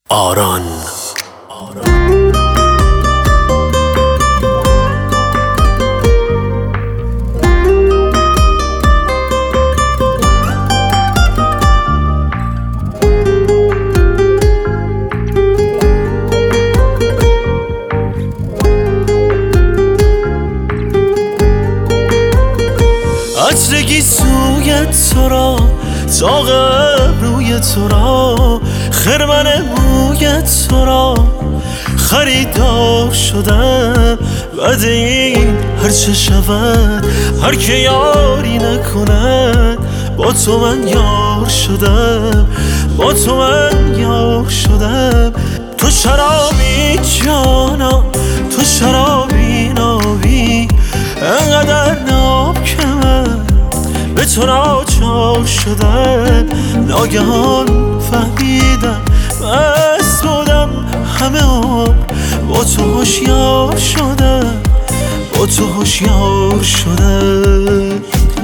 آران عطرگی سوی تو را، ساق ابروی تو را، خرمن موی تو را خریدار شدم. بعد این هرچه شود، هر که یاری نکند، با تو من یار شدم، با تو من یار شدم. تو شرابی جانا، تو شرابی نابی، انقدر ناب که من به تو ناچار شدم. ناگهان فهمیدم مست بودم همه عمر، با تو هوشیار شدم، با تو هوشیار شدم.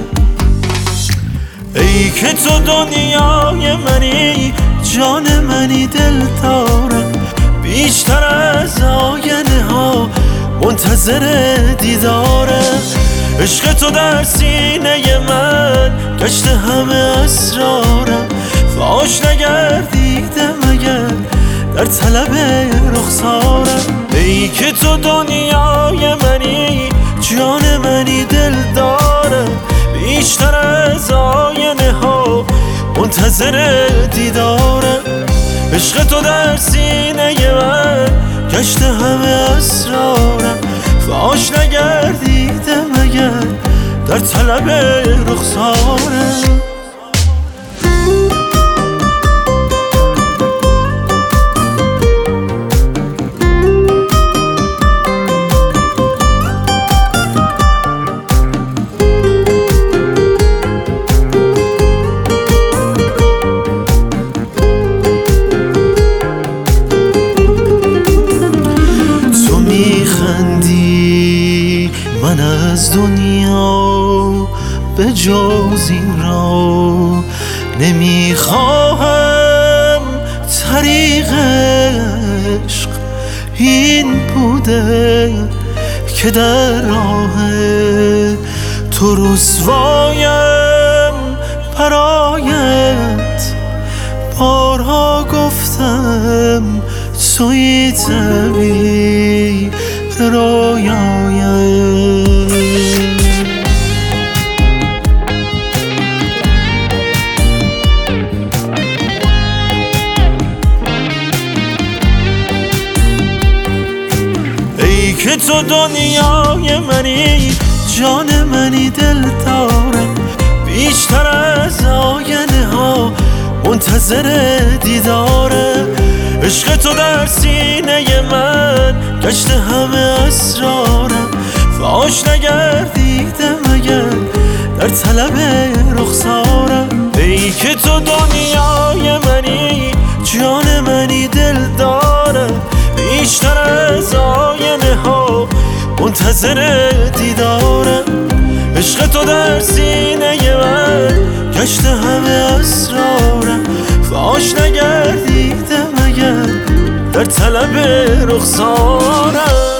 ای که تو دنیای منی، جان منی، دل دارم بیشتر از آینه ها، منتظر دیدارم. عشق تو در سینه من گشت همه اسرارم، فاش نگردیدم اگر در طلب رخسارم. ای که تو دنیای منی، جان منی، دل دارم بیشتر از آینه ها، منتظر دیدارم. عشق تو در سینه من گشت همه اسرارم، فاش نگردیدم اگر در طلب رخسارم. من از دنیا به جز این را نمیخواهم. طریق عشق این بوده که در راه تو رسوایم. برایت بارها گفتم توی تعبیر رویایم. ای که تو دنیای منی، جان منی، دل دارم بیشتر از آینه ها، منتظر دیدارم. عشق تو در سینه من گشت همه اسرارم، فاش نگردیدم اگر در طلب رخسارم. ای که تو دنیای منی، جان منی، دل دارم بیشتر از آینه ها، منتظر دیدارم. عشق تو در سینه من گشت همه اسرارم، فاش نگردیدم اگر در طلب رخسارم.